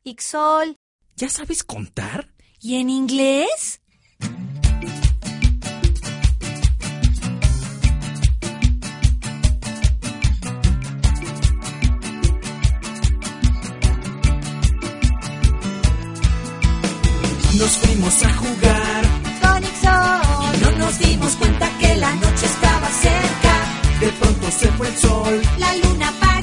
Ixol. ¿Ya sabes contar? ¿Y en inglés? Nos fuimos a jugar Con Ixol. y no nos dimos cuenta que la noche estaba cerca. De pronto se fue el sol. La luna para